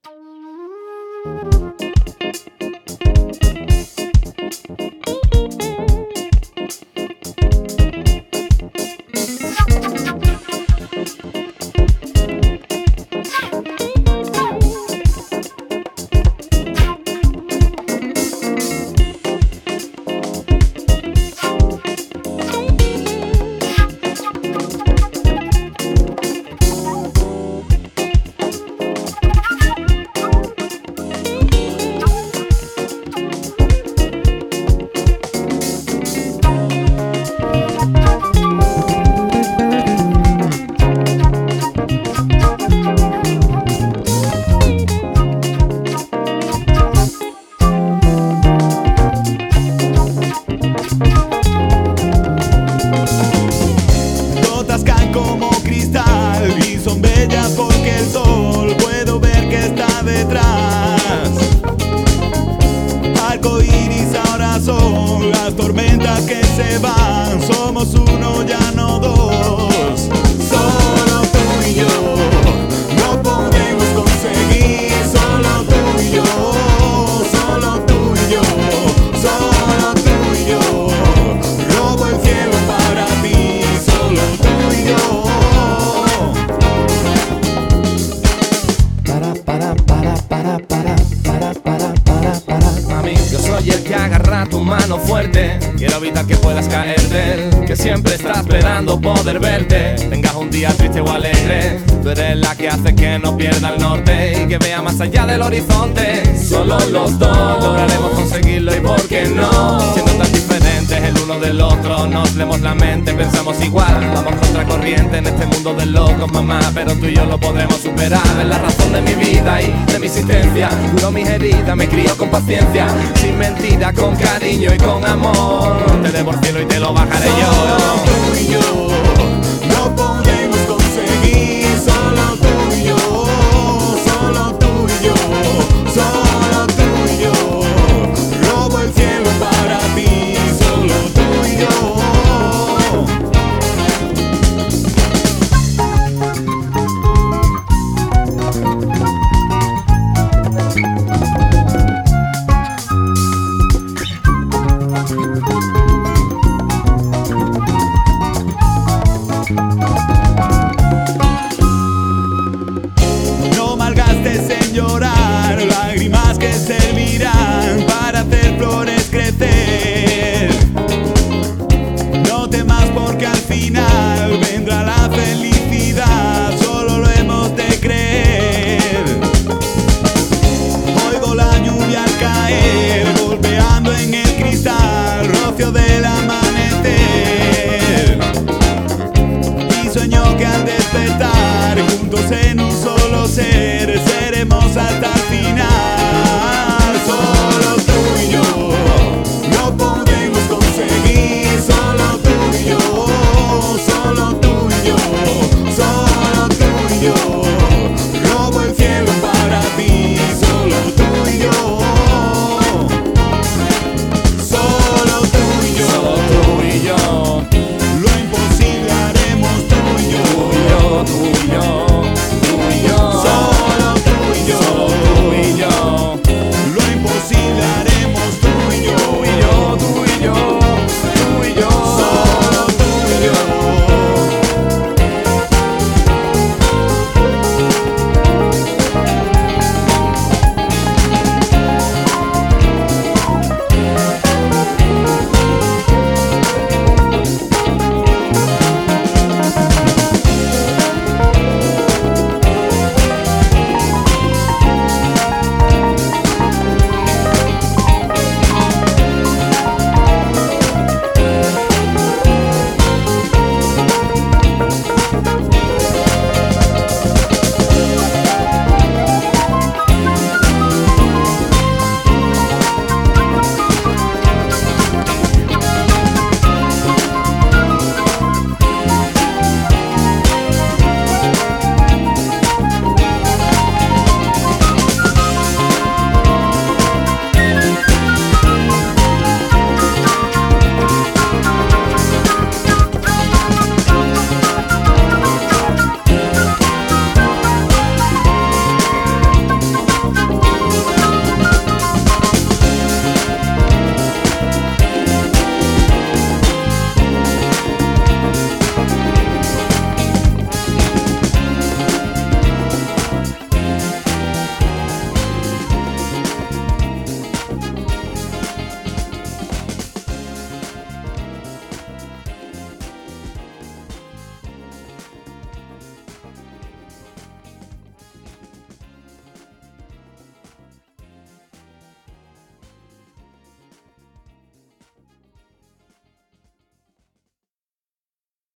Gotas caen como cristal y son bellas porque el sol puedo ver que está detrás. Arco iris ahora son las tormentas que se van. Somos uno, ya no dos. Solo tú y yo no podemos conseguir. Solo tú y yo, solo tú y yo, solo tú y yo. Robo el cielo para ti. Solo tú y yo. Mami, yo soy el que agarra tu mano fuerte. Quiero evitar que puedas caerte, que siempre está esperando poder verte. Tengas un día triste o alegre, tú eres la que hace que no pierda el norte y que vea más allá del horizonte. Solo los dos lograremos conseguirlo, y por qué no, siendo tan diferentes el uno del otro, nos leemos la mente, pensamos igual. Vamos contra corriente en este mundo de locos, mamá, pero tú y yo lo podremos superar. Es la razón de mi vida y de mi existencia. Curo mis heridas, me crío con paciencia, sin mentira, con cariño y con amor. Te debo el cielo y te lo bajaré yo. Solo tú y yo no podemos conseguir. Solo tú y yo, solo tú y yo, solo tú y yo. Robo el cielo para ti. Solo tú y yo. No malgastes en llorar, lágrimas que servirán para hacer flores crecer. No temas porque al final vendrá la felicidad, solo lo hemos de creer. Oigo la lluvia al caer, golpeando en el cristal, rocío del amanecer. Y sueño que al despertar, juntos en un solo ser, seremos hasta